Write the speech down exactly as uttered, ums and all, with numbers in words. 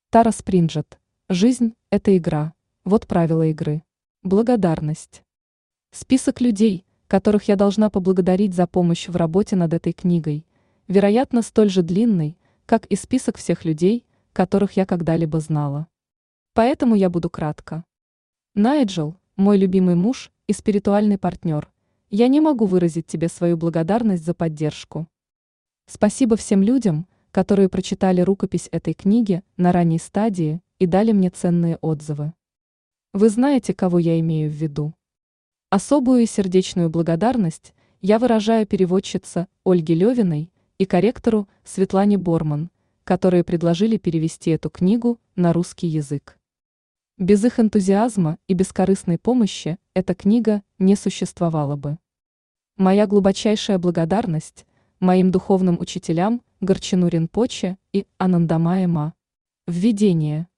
Тара Спринджет. Жизнь– это игра. Вот правила игры. Благодарность. Список людей, которых я должна поблагодарить за помощь в работе над этой книгой, вероятно, столь же длинный, как и список всех людей, которых я когда-либо знала. Поэтому я буду кратко. Найджел, мой любимый муж и спиритуальный партнер, я не могу выразить тебе свою благодарность за поддержку. Спасибо всем людям, которые прочитали рукопись этой книги на ранней стадии и дали мне ценные отзывы. Вы знаете, кого я имею в виду. Особую и сердечную благодарность я выражаю переводчице Ольге Левиной и корректору Светлане Борман, которые предложили перевести эту книгу на русский язык. Без их энтузиазма и бескорыстной помощи эта книга не существовала бы. Моя глубочайшая благодарность моим духовным учителям Горчину Ринпоче и Анандамае Ма. Введение.